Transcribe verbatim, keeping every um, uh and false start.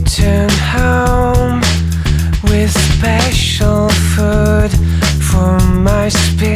return home with special food for my spirit.